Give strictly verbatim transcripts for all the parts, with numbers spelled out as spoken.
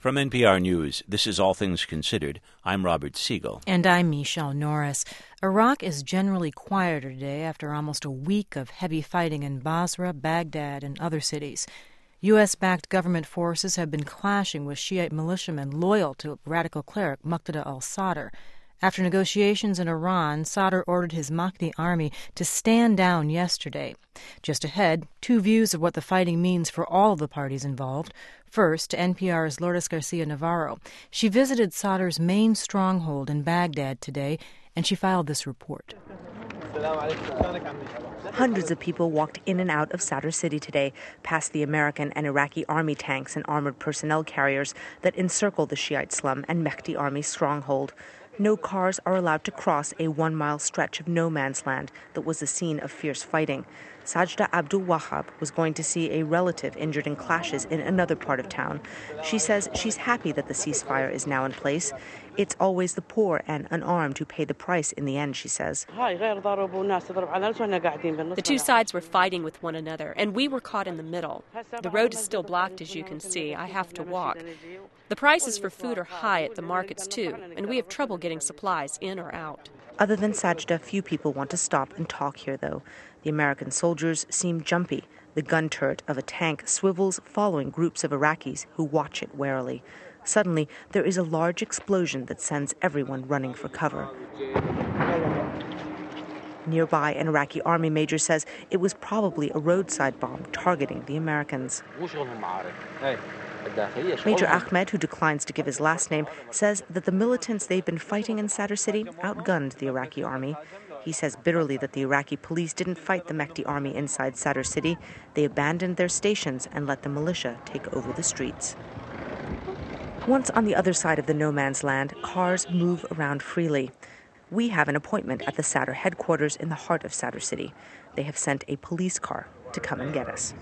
From N P R News, this is All Things Considered. I'm Robert Siegel. And I'm Michelle Norris. Iraq is generally quieter today after almost a week of heavy fighting in Basra, Baghdad, and other cities. U S-backed government forces have been clashing with Shiite militiamen loyal to radical cleric Muqtada al-Sadr. After negotiations in Iran, Sadr ordered his Mahdi army to stand down yesterday. Just ahead, two views of what the fighting means for all of the parties involved. First, N P R's Lourdes Garcia Navarro. She visited Sadr's main stronghold in Baghdad today, and she filed this report. Hundreds of people walked in and out of Sadr City today, past the American and Iraqi army tanks and armored personnel carriers that encircle the Shiite slum and Mahdi army stronghold. No cars are allowed to cross a one-mile stretch of no man's land that was the scene of fierce fighting. Sajda Abdul Wahab was going to see a relative injured in clashes in another part of town. She says she's happy that the ceasefire is now in place. It's always the poor and unarmed who pay the price in the end, she says. The two sides were fighting with one another, and we were caught in the middle. The road is still blocked, as you can see. I have to walk. The prices for food are high at the markets, too, and we have trouble getting supplies in or out. Other than Sajda, few people want to stop and talk here, though. The American soldiers seem jumpy. The gun turret of a tank swivels following groups of Iraqis who watch it warily. Suddenly, there is a large explosion that sends everyone running for cover. Nearby, an Iraqi army major says it was probably a roadside bomb targeting the Americans. Major Ahmed, who declines to give his last name, says that the militants they've been fighting in Sadr City outgunned the Iraqi army. He says bitterly that the Iraqi police didn't fight the Mahdi army inside Sadr City. They abandoned their stations and let the militia take over the streets. Once on the other side of the no man's land, cars move around freely. We have an appointment at the Sadr headquarters in the heart of Sadr City. They have sent a police car to come and get us.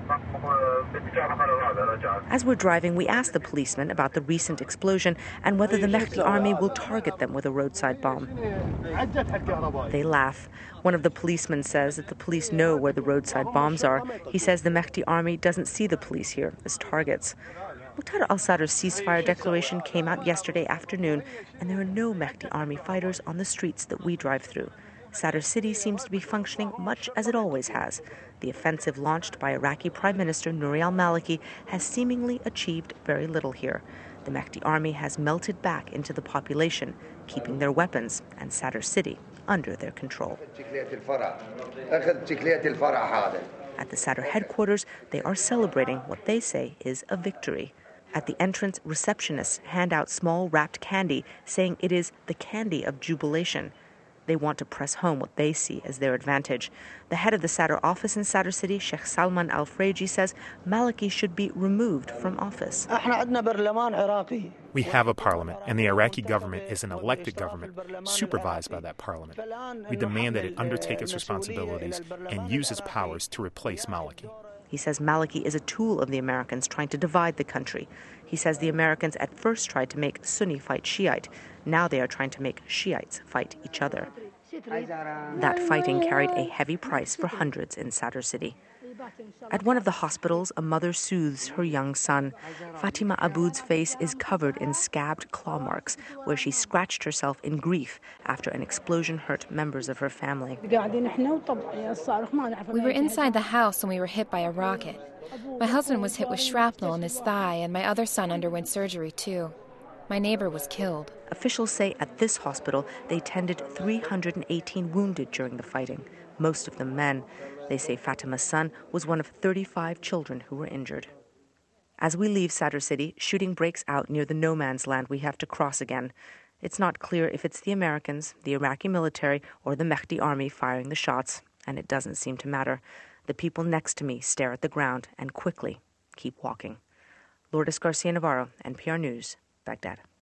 As we're driving, we ask the policeman about the recent explosion and whether the Mahdi army will target them with a roadside bomb. They laugh. One of the policemen says that the police know where the roadside bombs are. He says the Mahdi army doesn't see the police here as targets. Muqtada al-Sadr's ceasefire declaration came out yesterday afternoon, and there are no Mahdi army fighters on the streets that we drive through. Sadr City seems to be functioning much as it always has. The offensive launched by Iraqi Prime Minister Nouri al-Maliki has seemingly achieved very little here. The Mahdi army has melted back into the population, keeping their weapons and Sadr City under their control. At the Sadr headquarters, they are celebrating what they say is a victory. At the entrance, receptionists hand out small wrapped candy, saying it is the candy of jubilation. They want to press home what they see as their advantage. The head of the Sadr office in Sadr City, Sheikh Salman al-Freji, says Maliki should be removed from office. We have a parliament, and the Iraqi government is an elected government supervised by that parliament. We demand that it undertake its responsibilities and use its powers to replace Maliki. He says Maliki is a tool of the Americans trying to divide the country. He says the Americans at first tried to make Sunni fight Shiite. Now they are trying to make Shiites fight each other. That fighting carried a heavy price for hundreds in Sadr City. At one of the hospitals, a mother soothes her young son. Fatima Aboud's face is covered in scabbed claw marks, where she scratched herself in grief after an explosion hurt members of her family. We were inside the house when we were hit by a rocket. My husband was hit with shrapnel in his thigh, and my other son underwent surgery, too. My neighbor was killed. Officials say at this hospital they tended three hundred eighteen wounded during the fighting, most of them men. They say Fatima's son was one of thirty-five children who were injured. As we leave Sadr City, shooting breaks out near the no man's land we have to cross again. It's not clear if it's the Americans, the Iraqi military, or the Mahdi army firing the shots, and it doesn't seem to matter. The people next to me stare at the ground and quickly keep walking. Lourdes Garcia Navarro, N P R News, Baghdad.